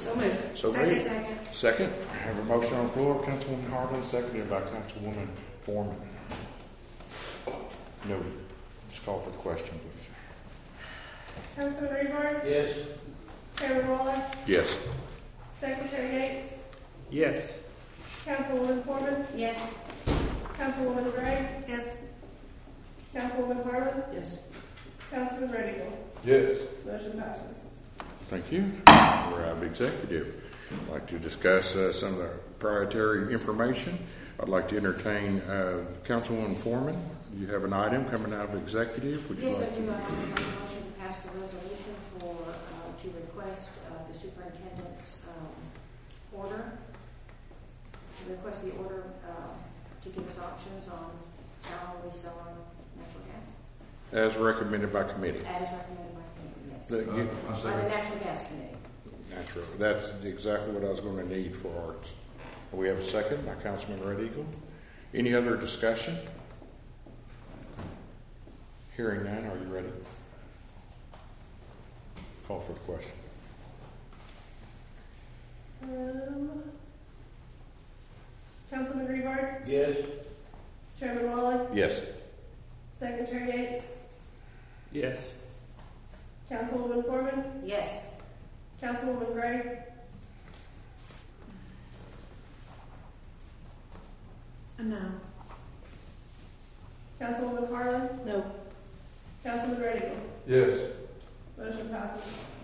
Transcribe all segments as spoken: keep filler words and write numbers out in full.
So moved. So Second. moved. Second. Second. I have a motion on the floor. Councilwoman Harlan, seconded by Councilwoman Foreman. Noted. Just call for the question, please. Councilman Rebar? Yes. Chairman Waller? Yes. Secretary Yates? Yes. Councilwoman Foreman? Yes. Councilwoman Gray? Yes. Councilwoman Harlan? Yes. Councilman Red Eagle? Yes. Motion passes. Thank you. We're out of executive. I'd like to discuss uh, some of the proprietary information. I'd like to entertain uh, Councilwoman Foreman. You have an item coming out of executive. Would you Yes, like I to? do. I'd like to make a motion to pass the resolution for, uh, to request uh, the superintendent's um, order, to request the order uh, to give us options on how we sell our natural gas, As recommended by committee. as recommended by committee, yes. The- you- By the natural gas committee. Natural. That's exactly what I was going to need for arts. We have a second by Councilman Red Eagle. Any other discussion? Hearing none, are you ready? Call for the question. Um, Councilman Rebar? Yes. Chairman Waller? Yes. Secretary Yates? Yes. Councilwoman Foreman? Yes. Councilwoman Gray? No. Councilwoman Harlan? No. Councilman Red Eagle? Yes. Motion passes.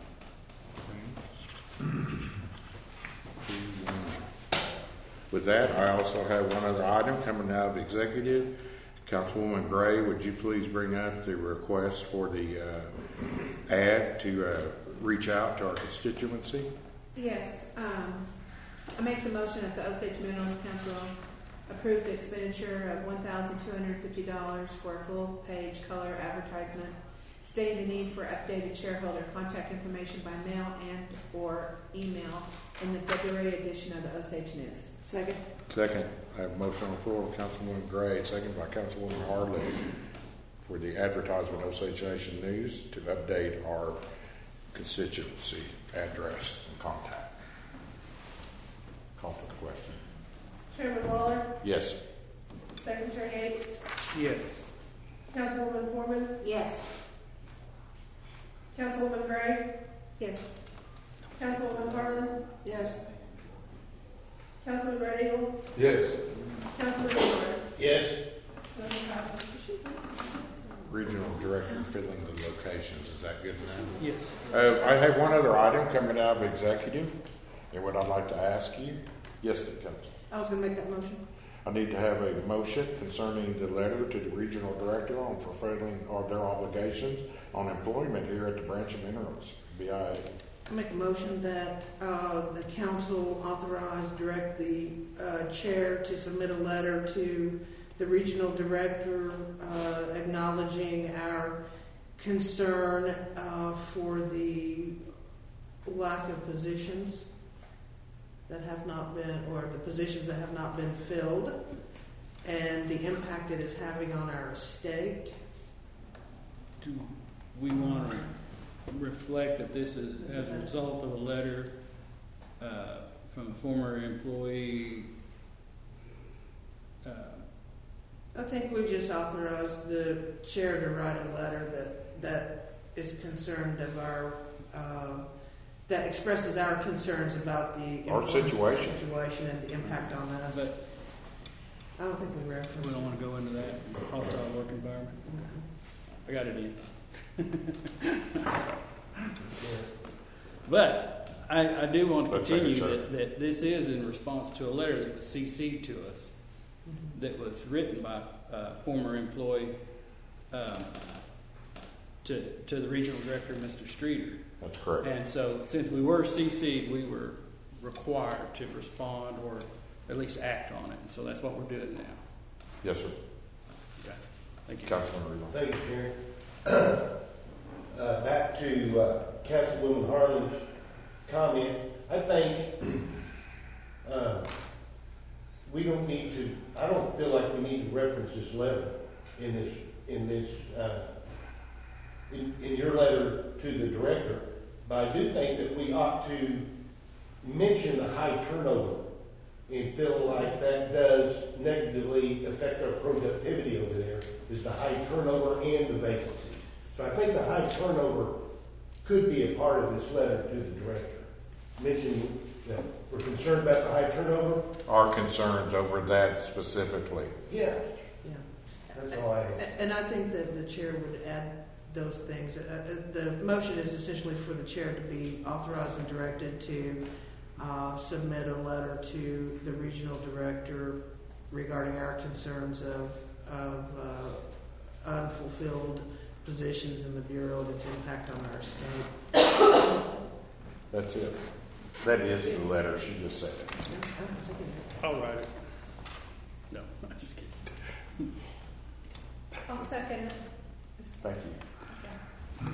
With that, I also have one other item coming out of executive. Councilwoman Gray, would you please bring up the request for the uh, ad to uh, reach out to our constituency? Yes, um, I make the motion that the Osage Minerals Council approves the expenditure of one thousand two hundred fifty dollars for a full-page color advertisement stating the need for updated shareholder contact information by mail and or email in the February edition of the Osage News. Second. Second. I have a motion on the floor by Councilwoman Gray, second by Councilwoman Harlan for the advertisement Osage Nation News to update our constituency address and contact. Call for the question. Chairman Waller? Yes. Secretary Yates? Yes. Councilwoman Foreman? Yes. Councilwoman Gray? Yes. Councilwoman Harlan? Yes. Councilman Red Eagle? Yes. Councilman Rebar? Yes. Motion passes. Regional Director filling the locations. Is that good enough? Yes. Uh, I have one other item coming out of executive, and what I'd like to ask you. Yes, it comes. I was going to make that motion. I need to have a motion concerning the letter to the regional director on fulfilling of their obligations on employment here at the Branch of Minerals, B I A. I make a motion that uh, the council authorize, direct the uh, chair to submit a letter to the regional director uh, acknowledging our concern uh, for the lack of positions that have not been, or the positions that have not been filled, and the impact it is having on our state. Do we want to reflect that this is as a result of a letter uh, from a former employee? Uh, I think we just authorized the chair to write a letter that that is concerned of our uh, that expresses our concerns about the Our situation. situation and the impact on us. but I don't think we referenced. we don't want to go into that hostile work environment. I got it in. But I, I do want to Let's take a continue turn. that, that this is in response to a letter that was C C'd to us Mm-hmm. that was written by a former employee um, to, to the regional director, Mister Streeter. That's correct. And so since we were C C'd, we were required to respond or at least act on it. And so that's what we're doing now. Yes, sir. Okay. Thank you. Councilman Reed. Thank you, Chair. Uh, back to uh, Councilwoman Harlan's comment, I think uh, we don't need to. I don't feel like we need to reference this letter in this in this uh, in, in your letter to the director. But I do think that we ought to mentioned the high turnover and feel like that does negatively affect our productivity over there, is the high turnover and the vacancies. So I think the high turnover could be a part of this letter to the director. Mentioning that we're concerned about the high turnover. Our concerns over that specifically. Yeah, Yeah. that's all I have. A- And I think that the chair would add those things. Uh, uh, The motion is essentially for the chair to be authorized and directed to uh, submit a letter to the regional director regarding our concerns of, of uh, unfulfilled positions in the Bureau and its impact on our state. That's it. That is the letter. She just said it. I'll write it. No, I'm just kidding. I'll second it. Thank you.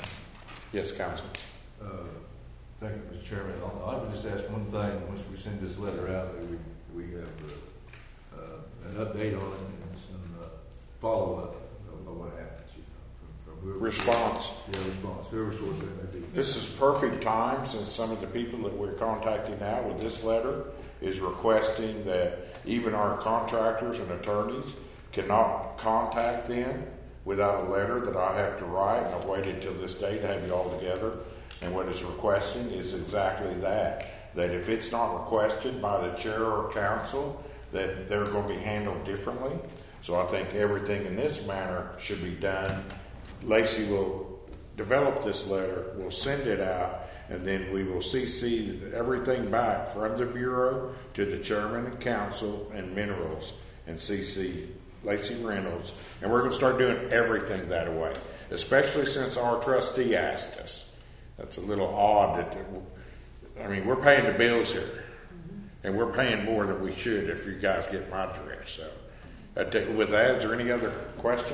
Yes, Council. Uh, Thank you, Mister Chairman. I I would just ask one thing, once we send this letter out, that we, we have uh, uh, an update on it and some uh, follow-up of of what happens, you know, from, from whoever. Response. Yeah, response, whoever source that may be. This is perfect time, since some of the people that we're contacting now with this letter is requesting that even our contractors and attorneys cannot contact them without a letter that I have to write, and I've waited till this day to have you all together. And what it's requesting is exactly that, that if it's not requested by the chair or council, that they're going to be handled differently. So I think everything in this manner should be done. Lacey will develop this letter, we'll send it out, and then we will C C everything back from the Bureau to the chairman and council and minerals, and C C Lacey Reynolds. And we're going to start doing everything that way, especially since our trustee asked us. That's a little odd that, I mean, we're paying the bills here, and we're paying more than we should if you guys get my drift. So, uh, t- with that, is there any other question?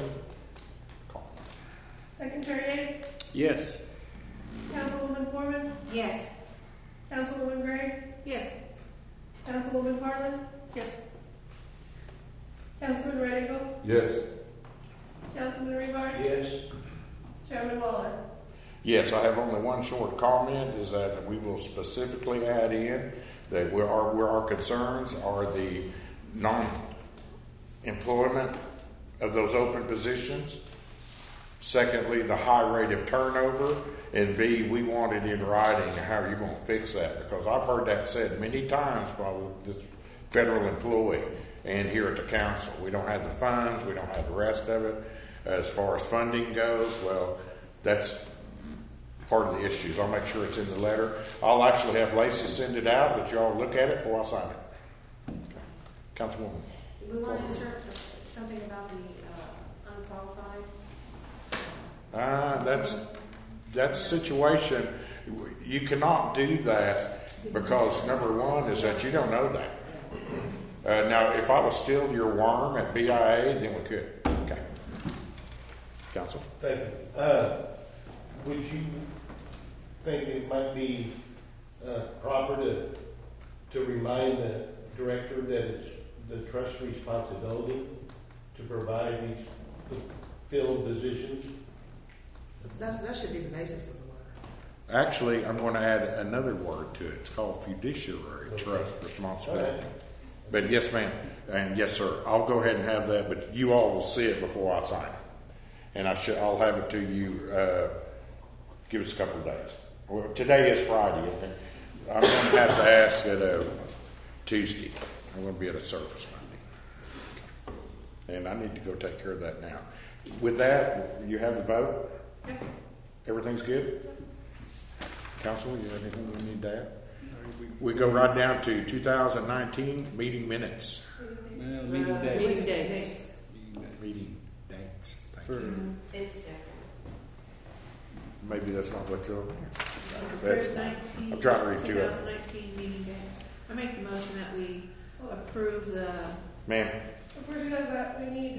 Secretary Yates? Yes. Councilwoman Foreman? Yes. Councilwoman Gray? Yes. Councilwoman Harlan? Yes. Councilman Red Eagle? Yes. Councilman Rebar? Yes, Chairman Waller? Yes, I have only one short comment, is that we will specifically add in that where our, where our concerns are the non-employment of those open positions. Secondly, the high rate of turnover. And B, we want it in writing. How are you going to fix that? Because I've heard that said many times by this federal employee and here at the council. We don't have the funds. We don't have the rest of it. As far as funding goes, well, that's part of the issues. I'll make sure it's in the letter. I'll actually have Lacey send it out, let y'all look at it before I sign it. Okay. Councilwoman. We want to insert something about the uh, unqualified. Uh, that's that's situation. You cannot do that because number one is that you don't know that. Uh, now, if I was still your worm at B I A, then we could. Okay. Council. thank you. Uh, would you think it might be uh, proper to to remind the director that it's the trust's responsibility to provide these filled positions? That's, that should be the basis of the letter. Actually, I'm going to add another word to it. It's called fiduciary Okay. trust responsibility. All right. But yes, ma'am, and yes, sir. I'll go ahead and have that, but you all will see it before I sign it, and I should. I'll have it to you. Uh, give us a couple of days. Well, today is Friday. Isn't it? I'm going to have to ask at a Tuesday. I'm going to be at a service Monday, and I need to go take care of that now. With that, you have the vote. Everything's good? Council, you have anything you need to add? We go right down to two thousand nineteen meeting minutes. Well, meeting Uh, dates. Meeting dates. Meeting dates. Meeting dates. Thank For- you. It's different. Maybe that's not what you're. Approved That's, nineteen. I'm trying to read two of them. twenty nineteen meeting dates. I make the motion that we approve the, Ma'am, Before she does that, we need,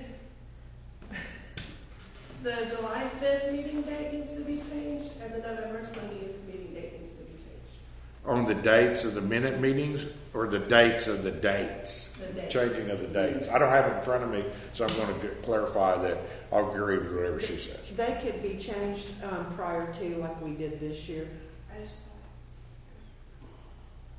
the July fifth meeting date needs to be changed, and the November twentieth meeting date needs to be changed. on the dates of the minute meetings or the dates of the dates? The dates. Changing of the dates. I don't have it in front of me, so I'm going to clarify that. I'll agree with whatever she says. They could be changed um, prior to, like we did this year. I just,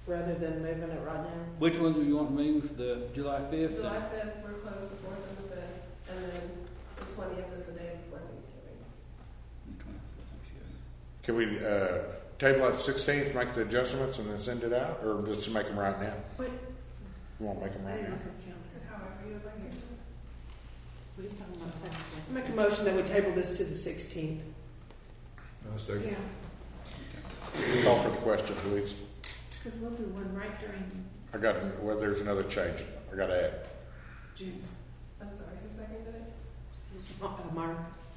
rather than moving it right now. Which ones do you want to move? The July fifth? July fifth, we're closed the fourth and the fifth, and then the twentieth is the day before Thanksgiving. Can we uh, table at the sixteenth, make the adjustments, and then send it out, or just make them right now? Wait. You want to make them I right didn't now? look at the calendar. However you would like it. What are you talking about? I make a motion that we table this to the sixteenth. Uh, second. Yeah, Call for the question, please. because we'll do one right during I got, well, there's another change. I got to add. June. I'm sorry, who seconded it? Oh, uh, Mark.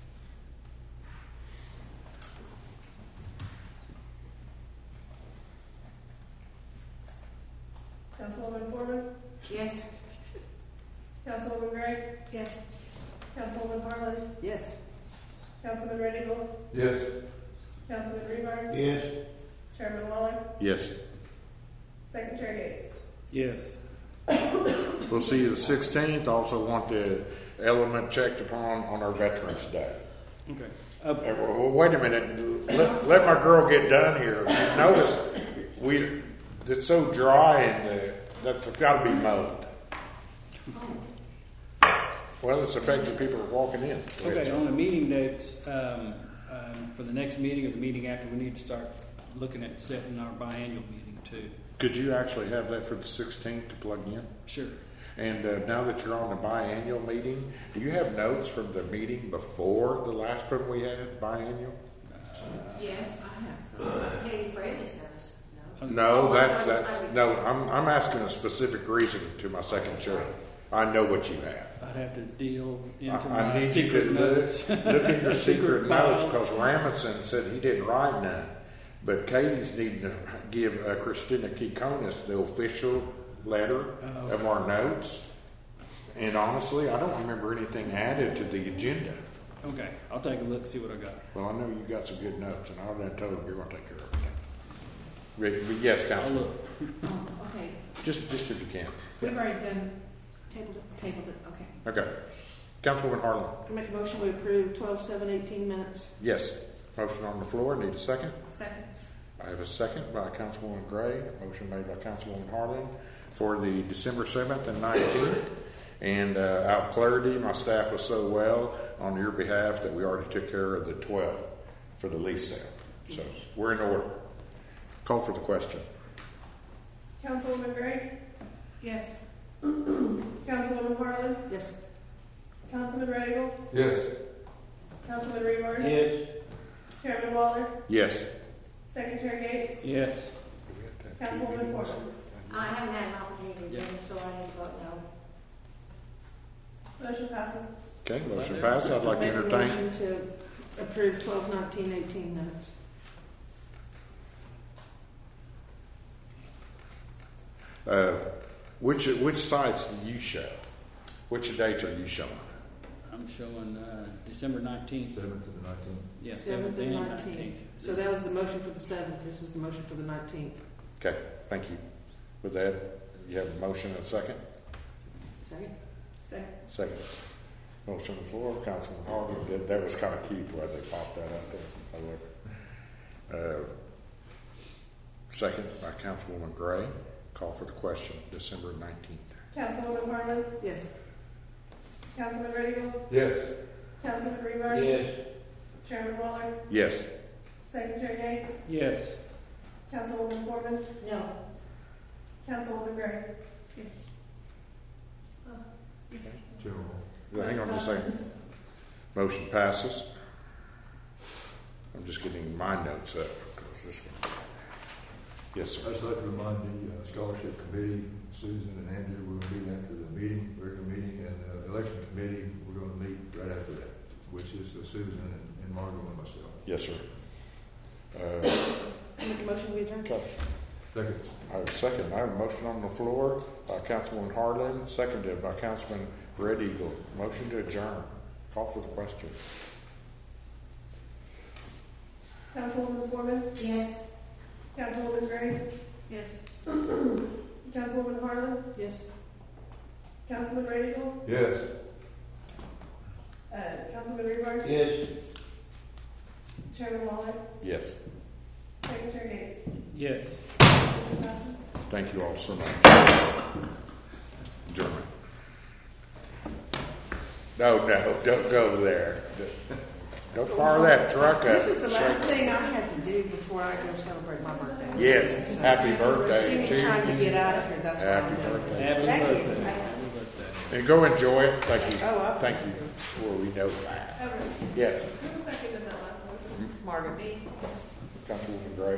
Councilwoman Foreman, Yes. Councilwoman Gray, Yes. Councilwoman Harlan, Yes. Councilman Red Eagle, Yes. Councilman Rebar, Yes. Chairman Waller, Yes. Secretary Gates. Yes. We'll see you the sixteenth. Also want the element checked upon on our Veterans Day. Okay. Uh, Uh, well, wait a minute. Let, let my girl get done here. Notice we it's so dry and uh, that's got to be mowed. Well, it's affecting people walking in. Okay, on the meeting dates, um, um, for the next meeting or the meeting after, we need to start looking at setting our biannual meeting too. Could you actually have that for the sixteenth to plug in? Sure. And uh, now that you're on the biannual meeting, do you have notes from the meeting before the last one we had, biannual? Yes. I have some. Katie Fraley says no. No, that's, that's, no, I'm, I'm asking a specific reason to my second show. I know what you have. I'd have to deal into I, my I need you secret to notes. look, look in your secret notes, files. because Ramison said he didn't write none. But Katie's needing to give uh, Christina Kikonis the official letter Oh. of our notes. And honestly, I don't remember anything added to the agenda. Okay, I'll take a look, see what I got. Well, I know you got some good notes, and I already told them you're going to take care of everything. Rick, but yes, I'll Councilman, look. Oh, okay. just just if you can. We've already done, tabled it, tabled it, okay. Okay. Councilwoman Harlan. I make a motion we approve twelve seven eighteen minutes. Yes. Motion on the floor. Need a second? Second. I have a second by Councilwoman Gray. A motion made by Councilwoman Harlan for the December seventh and nineteenth. And uh, out of clarity, my staff was so well on your behalf that we already took care of the twelfth for the lease sale. So we're in order. Call for the question. Councilwoman Gray, Yes. Councilwoman Harlan, Yes. Councilman Red Eagle, Yes. Councilman Rebar, Yes. Chairman Waller, Yes. Secretary Gates, Yes. Councilwoman Foreman. I haven't had an opportunity to Yeah. vote, so I need to vote no. Motion passes. Okay, motion passed. I'd like to Make a entertain. motion to approve twelve nineteen eighteen minutes. Uh, which which sites do you show? Which dates are you showing? I'm showing uh, December nineteenth. Seventh to the nineteenth. Yeah, Seventh seventh and and nineteenth. nineteenth. So that was the motion for the seventh. This is the motion for the nineteenth. Okay, thank you. With that, you have a motion and a second? Second? Second. Second. Motion on the floor, Councilman Harden. That, that was kind of cute where they popped that out there. I look. Uh, second by Councilwoman Gray. Call for the question, December nineteenth. Councilwoman Harlan, Yes. Councilman Red Eagle, Yes. Councilman Rebar, Yes. Chairman Waller, Yes. Secretary Gates, Yes. Councilwoman Foreman, No. Councilwoman Gray. Yes. General. Hang on just a second. Motion passes. I'm just getting my notes up because this one. Yes, sir. I'd just like to remind the uh, scholarship committee, Susan and Andrew, we're going to meet after the meeting, regular meeting, and the election committee, we're going to meet right after that, which is uh, Susan and, and Margot and myself. Yes, sir. Uh, I make a motion we adjourn. okay. Second. I have a second. I have a motion on the floor by Councilwoman Harlan, seconded by Councilman Red Eagle. Motion to adjourn. Call for the question. Councilwoman Foreman, Yes. Councilwoman Gray, Yes. Councilwoman Harlan, Yes. Councilman Red Eagle, Yes. uh, Councilman Rebar, Yes. Chairman Waller, Yes. Secretary Gates. Yes. Motion passes. Thank you all so much. Adjournment. No, no, don't go there. Don't fire that truck up. This is the last thing I had to do before I go celebrate my birthday. Yes, happy birthday See me to trying to you. get out of here, that's what Happy I'm doing. birthday. Happy Thank you. birthday. Happy birthday. And go enjoy it. Thank you. Oh, I- Thank you. Well, we know that. Ever. Yes. Who seconded that last motion? Margaret B. Councilwoman Gray.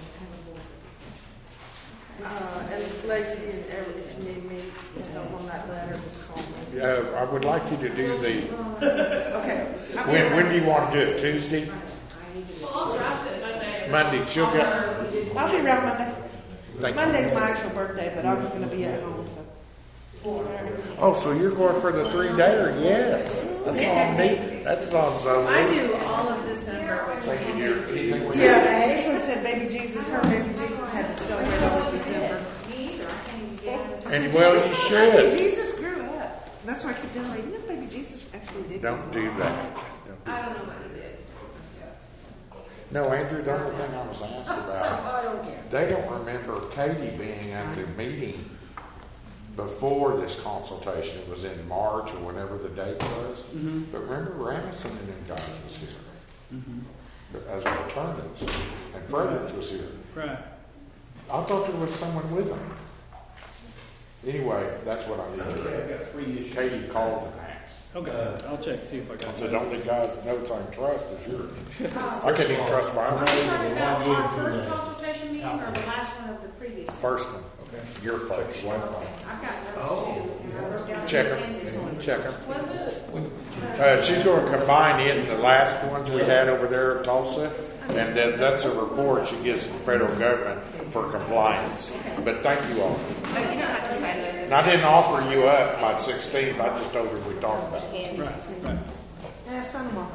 Uh, and Lacey and Eric, if you need me to help on that letter, just call me. Uh, I would like you to do the, Okay. I'll be when, around. when do you want to do it? Tuesday? Well, I'll draft it Monday. Monday. She'll get, I'll be around Monday. thank you. Monday's my actual birthday, but I'm gonna be at home, so. Oh, so you're going for the three dayer? Yes. That's all neat. That's all so I neat. do all of December, which Thank you, dear. Anything we- Yeah, this one said baby Jesus, her baby Jesus had to celebrate all of December. Me either, I can't even get out of I And said, well, "Did you know should." Baby Jesus grew up. That's why I keep telling her, you know, baby Jesus actually did. Don't do that. Don't do I don't know what he did. No, Andrew, the only thing I was asked about, I don't care. they don't remember Katie being at the meeting before this consultation. It was in March or whenever the date was. Mm-hmm. But remember, Ramison and them guys was here Mm-hmm. but as alternates, and Fredericks was here. Right. I thought there was someone with them. Anyway, that's what I need to Okay, do. I've got three issues. Katie called and asked. Okay, I'll check, see if I I got said, it. the only guy's notes I can trust is yours. I couldn't even trust my own. Are you talking about our first consultation meeting or the last one of the previous? one? First one. Your first. Okay, I've got those two. and I wrote down Check the them. attendance on it. Check them. Was it? Uh, she's going to combine in the last ones we had over there at Tulsa, and then that's a report she gives to the federal government for compliance. But thank you all. Oh, you don't have to sign those. And I didn't offer you up by sixteenth. I just told her we talked about it. Right, right. Yeah, some of them.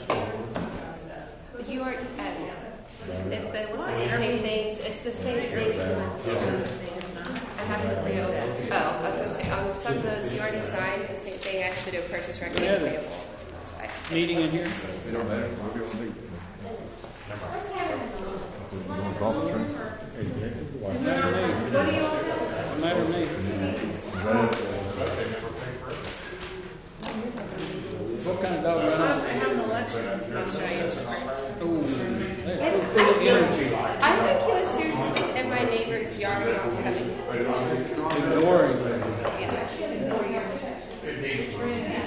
You are, um, if they look like the same things, it's the same things. I have to do, oh, I was going to say, on some of those, you already signed the same thing. I have to do a purchase record Yeah. payable. That's why. Meeting in here? It don't matter. What do you want to do? You want to call the train? Doesn't matter to me. Doesn't matter to me. Is that it? What kind of dog run I off? have an election. I'll show you. Ooh, they're so full of energy. I think he was seriously just in my neighbor's yard when I was coming. It's boring. Yeah.